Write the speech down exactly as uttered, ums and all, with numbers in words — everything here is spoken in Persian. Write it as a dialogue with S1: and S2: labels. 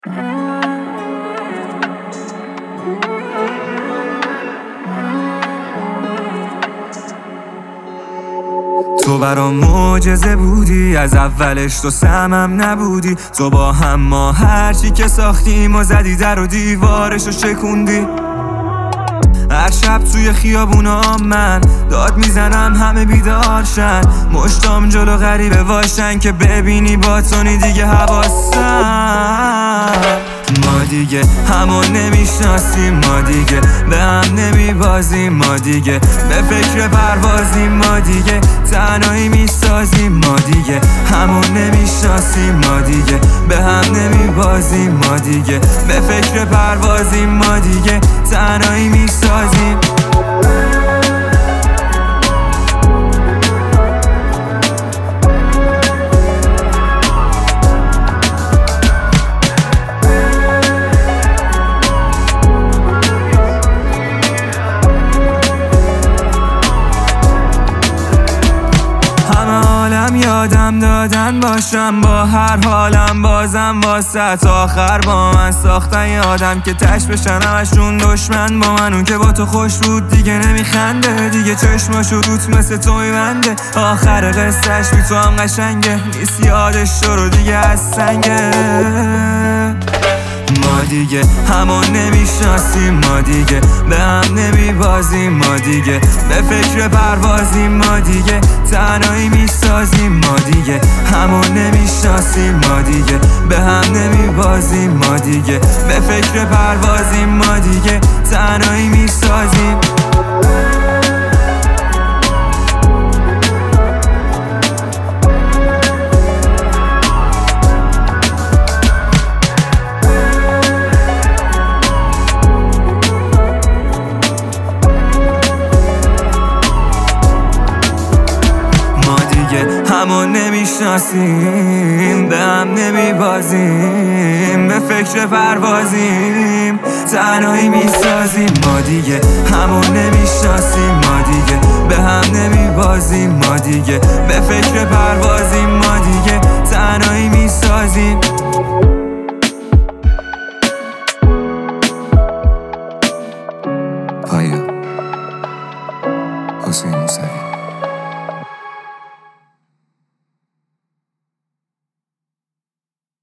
S1: تو برام معجزه بودی، از اولش تو سمم نبودی. تو با هم ما هرچی که ساختیم و زدی در و دیوارشو شکوندی. هر شب توی خیابونا من داد میزنم همه بیدارشن، مشتام جلو غریبه واشن که ببینی با تونی دیگه حواسم. ما دیگه همون نمیشناسیم، ما دیگه به هم نمیبازیم، ما دیگه به فکر پروازیم، ما دیگه تنهایی میسازیم، ما دیگه همون نمیشناسیم، ما دیگه به هم نمیبازیم، ما دیگه به فکر پروازیم، ما دیگه تنهایی میسازیم. یادم دادن باشم با هر حالم، بازم واسه آخر با من ساختن یه آدم که تش بشن همشون دشمن با من. اون که با تو خوش بود دیگه نمیخنده، دیگه چشماشو روت مثل تو میبنده. آخر قصهش بی تو هم قشنگه، نیست یادش تو رو دیگه از سنگه. ما دیگه همون نمیشناسیم، ما دیگه به هم نمیبازیم، ما دیگه به فکر پروازیم، ما دیگه تنهایی میسازیم، ما دیگه همون نمیشناسیم، ما دیگه به هم نمیبازیم، ما دیگه به فکر پروازیم، ما دیگه تنهایی میسازیم. همون نمیشناسیم، به هم نمیبازیم، به فکر پروازیم، تنهایی میسازیم، ما دیگه همون نمیشناسیم، ما دیگه به هم نمیبازیم، ما دیگه